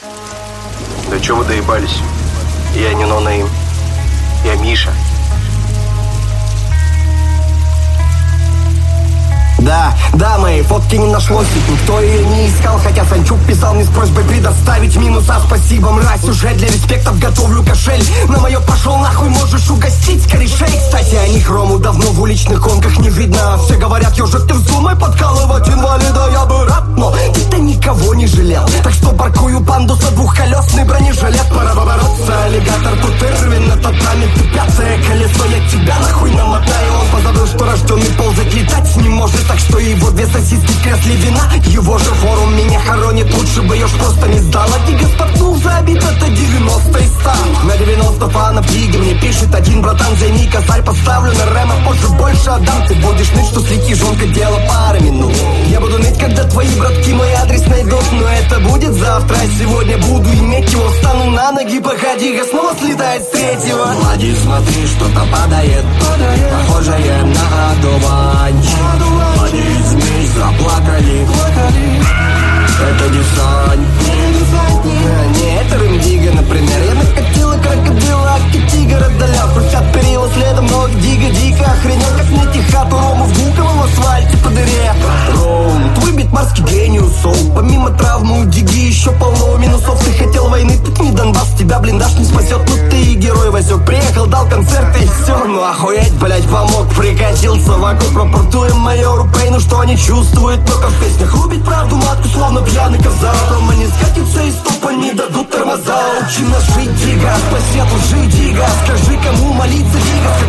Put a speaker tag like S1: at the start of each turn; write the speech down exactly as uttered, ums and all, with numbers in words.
S1: Да чё вы доебались? Я не ноунейм. Я Миша.
S2: Да, да, моей фотки не нашлось, ведь никто ее не искал. Хотя Санчук писал мне с просьбой предоставить минус. А спасибо, мразь, уже для респектов готовлю кошель. На мое пошел нахуй, можешь угостить корешей. Кстати, о них Рому давно в уличных гонках не видно. Все говорят, ежик, ты вздумай подкалывать инвалида, я бы рад, но ты-то никого не жалел. Так что паркую пандуса двухколесный бронежилет. Пора бороться, аллигатор, тут Ирвин, на татами ты пятое колесо. Я тебя нахуй намотаю. Он позабыл, что рожденный ползать летать не может. Так что его две сосиски в кресле вина. Его же форум меня хоронит. Лучше бы ее ж просто не сдала. Дига споткнул за обид, это девяносто и ста. На девяносто фанов Диги мне пишет один братан: займи косарь, поставлю на рэма, позже больше отдам. Ты будешь ныть, что слики жонка, дело пары минут. Я буду ныть, когда твои братки мой адрес найдут. Но это будет завтра, а сегодня буду иметь его. Встану на ноги, погоди-ка, снова слетает с третьего. Влади, смотри, что-то падает, падает, похожее на одувань. Влади, змей, заплакали, плакали. Это десант. Не, это Рэмдига, например. Я накатила крокодила, тигр отдалял. Хрустят перила следом ног, дига, дико охренел. Как найти хату Рому в Гуковом асфальте по дыре. Роум, твой битмарский гениус, соу. Помимо травмы у диги еще полно минусов. Ты хотел войны, тут не Донбасс, тебя блиндаж не спасет. Ну ты и герой, Васек, приехал, дал концерт и все. Ну охуеть, блять, помог, прикатился вокруг. Пропортуем майору Пейну, что они чувствуют. Только в песнях рубить правду матку, словно пьяный коза. Дома не скатится и стопа не дадут тормоза. Учи нас жить, дига, по свету жить, дига. Скажи, кому молиться, дига.